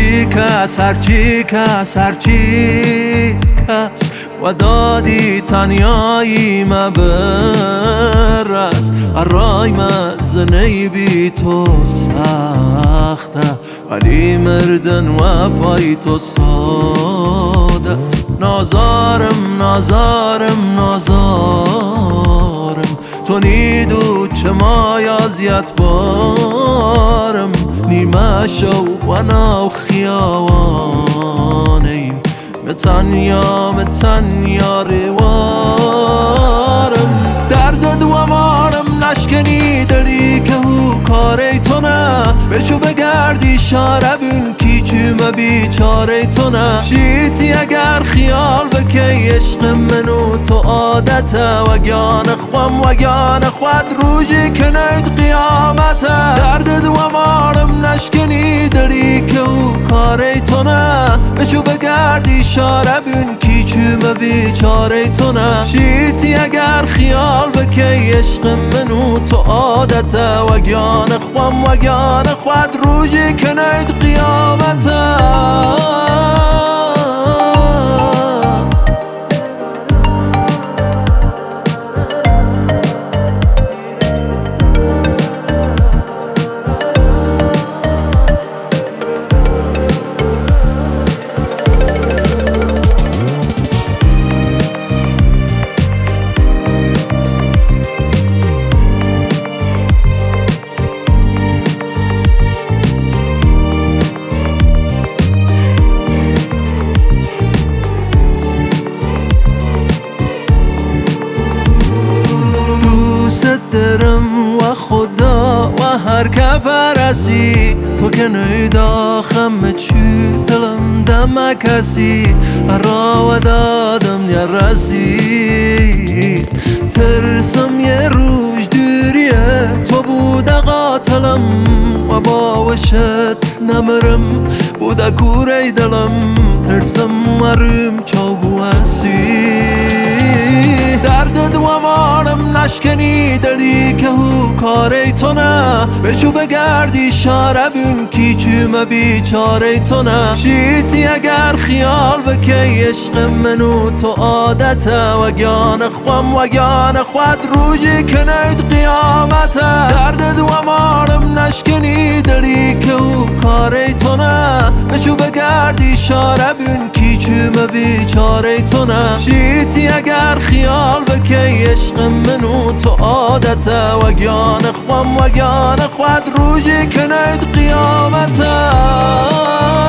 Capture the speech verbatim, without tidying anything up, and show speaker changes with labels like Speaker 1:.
Speaker 1: هرچی کس هرچی کس هرچی کس و دادی تنیایی مبرس رای مزنی بی تو سخته ولی مردن و پای تو ساده است نازارم نازارم نازارم تو نیدو چه مای ازیت بارم نیمه شو و ناو خیاوانیم متنیا متنیا روارم درد دوامارم نشکنی دلی که او کاری تو نه بشو بگردی شاره بین کی چومه بیچاره تو نه شیتی اگر خیال بکی عشق منو تو عادته و گیان خوام و گیان خود روژی که نید قیامته درد دوامارم نشکنی دلی که او کاری تو نه بشو بگردی شاره بین کی چومه بیچاره تو نه شیتی اگر خیال بکی عشق منو تو عادته و گیان خوام و گیان خود روژی که نید قیامته درم و خدا و هر که پرسی تو که نیدا خم چی دلم دم کسی را و دادم یا رسی ترسم یه روش دوریه تو بوده قاتلم و با وشت نمرم بوده کوره دلم ترسم مرم چاو هستی درد دوامارم نشکنی دلی که او کاری تو نه بشو بگردی شاره بین کی چومه بیچاره تو نه شیتی اگر خیال بکی عشق منو تو عادته و گیان خوام و گیان خود روژی که نید قیامته درد دوامارم نشکنی دلی که او کاری تو نه بشو بگردی شاره بین کی چومه بیچاره تو نه شیتی اگر خیال بکی عشق منو تو عادته و گیان خوام و گیان خود روژی که نید قیامته